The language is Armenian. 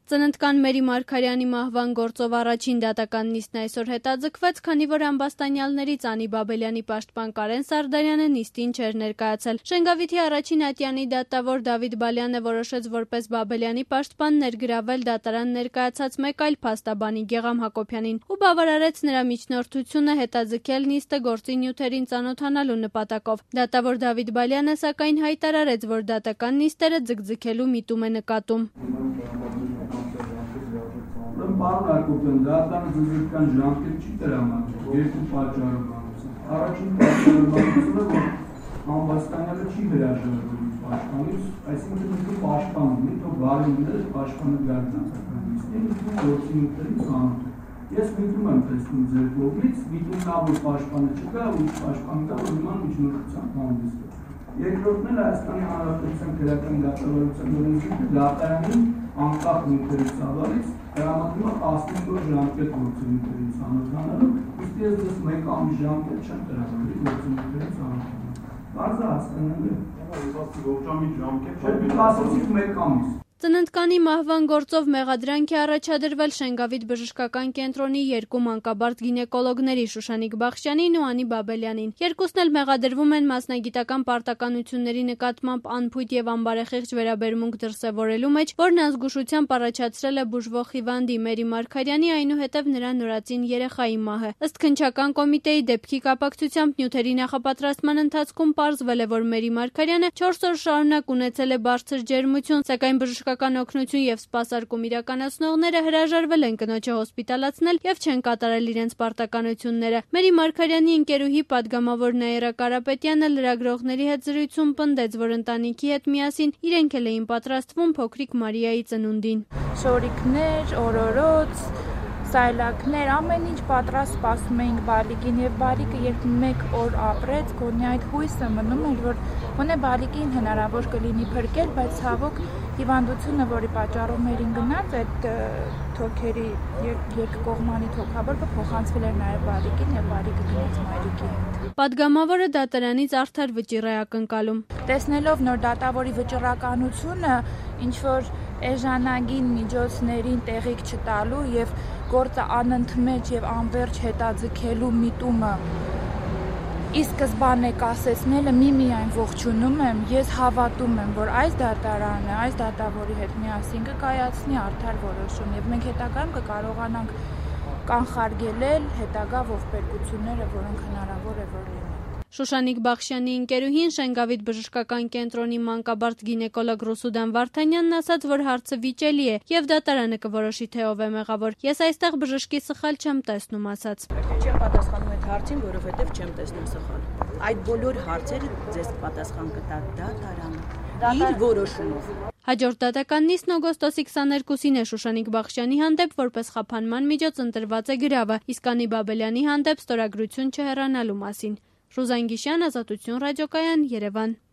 Ծննդկան Մերի Մարգարյանի մահվան գործով առաջին դատական նիստն այսօր հետաձգվեց, քանի որ ամբաստանյալներից Անի Բաբելյանի պաշտպան Կարեն Սարդարյանը նիստին չէր ներկայացել։ Շենգավիթի առաջին ատյանի դատավոր Դավիթ Բալյանը որոշեց որպես Բաբելյանի պաշտպան ներգրավել դատարան ներկայացած մեկ այլ փաստաբանի Գեղամ Հակոբյանին ու բավարարեց նրա միջնորդությունը հետաձգել նիստը գործի նյութերին ծանոթանալու նպատակով։ Դատավոր Դավիթ Բալյանը սակայն հայտարարեց, որ դատական նիստերը ձգձգելու միտում է նկատում։ Պարոն Հակոբյան, դատարանը ձգձգական ժամկետ չի տրամադրել երկու պատճառով։ Առաջին պատճառը, որ ամբաստանյալը չի հրաժարվել պաշտպանից, այսինքն ինքը պաշտպան ունի, թող բարինները պաշտպանը գալ դատական նիստին, գործի նյութերին ծանոթ է։ Ես միտում եմ տեսնում ձեր կողմից, միտումնավոր պաշտպանը չկա, ու պաշտպան կա, որ նման միջնորդությամբ հանդես է։ Երկրորդն էլ Հայաստանի Հանրապետության քրեական դատավարության օրենսգիրքը դատարանին անկախ նյութերի ծավալից տրամադրում է 15 ժամկետ գործի նյութերին ծանոթանալու, ուստի ես դες մեկ ամիս ժամկետ չեմ տրամադրի գործի նյութերին ծանոթանալու։ Բարձր հասկանալի է։ Ողջամիտ ժամկետ չէ, դուք ասացիք մեկ ամիս։ Ծննդկանի մահվան գործով մեղադրանք է առաջադրվել Շենգավիթ բժշկական կենտրոնի երկու մանկաբարձ գինեկոլոգների Շուշանիկ Բախշյանին ու Անի Բաբելյանին։ Երկուսն էլ մեղադրվում են մասնագիտական պարտականությունների նկատմամբ անփույթ եւ անբարեխիղճ վերաբերմունք դրսեւորելու մեջ, որն ազգուշությամբ առաջացրել է բուժվող հիվանդի Մերի Մարգարյանի, այնուհետև նրա նորածին երեխայի մահը։ Ըստ քննչական կոմիտեի դեպքի կապակցությամբ նյութերի նախապատրաստման ընթացքում պարզվել է, որ Մերի Մարգարյանը 4 օր շարունակ ունեցել է բարձր ջերմություն, սակայն բժշկական օգնություն եւ սպասարկում իրականացնողները հրաժարվել են կնոջը հոսպիտալացնել եւ չեն կատարել իրենց պարտականությունները։ Մերի Մարգարյանի ընկերուհի падգամավոր Նաիրա Կարապետյանը լրագրողների հետ զրույցում պնդեց, որ ընտանիքի հետ միասին իրենք էլ էին պատրաստվում փոքրիկ Մարիայի ծնունդին։ Շորիկներ, օրորոց, սայլակներ, ամեն ինչ պատրաստ սպասում էինք բալիկին եւ բալիկը երբ մեկ օր ապրեց, գոնե այդ հույսը մնում էր, որ գոնե բալիկին հնարավոր կլինի փրկել, բայց ցավոք հիվանդությունը, որի պատճառով մերին գնաց, այդ թոքերի երկկողմանի թոքաբորբը փոխանցվել էր նաեւ բալիկին եւ բալիկը գնաց մայրիկի հետ։ Падգամավորը դատարանից արդար վճիռ է ակնկալում։ Տեսնելով նոր դատավորի վճռականությունը, ինչ որ էժանագին միջոցներին տեղիք չտալու եւ գործը անընդմեջ եւ անverջ հետաձգելու միտումը ի սկզբանե կասեցնելը միայն ողջունում եմ, ես հավատում եմ, որ այս դատարանը, այս դատավորի հետ միասին կկայացնի արդար որոշում եւ մենք հետագայում կկարողանանք կանխարգելել հետագա ողբերգությունները, որոնք հնարավոր է որ լինեն։ Շուշանիկ Բախշյանի ընկերուհին Շենգավիթ բժշկական կենտրոնի մանկաբարձ գինեկոլոգ Ռուսուդան Վարդանյանն ասաց, որ հարցը վիճելի է եւ դատարանը կորոշի թե ով է մեղավոր։ Ես այստեղ բժշկի սխալ չեմ տեսնում, ասաց։ Չեմ պատասխանում այդ հարցին, որովհետեւ չեմ տեսնում սխալ։ Այդ բոլոր հարցերը ձեզ պատասխան կտա դատարանը իր որոշումով։ Հաջորդ դատական նիստն օգոստոսի 22-ին է Շուշանիկ Բախշյանի հանդեպ որպես խափանման միջոց ընտրված է գրավը, իսկ Անի Բաբելյանի հանդեպ ստորագրություն չհեռանալու մասին։ Ռուզան Գիշյան, Ազատություն ռադիոկայան, Երևան։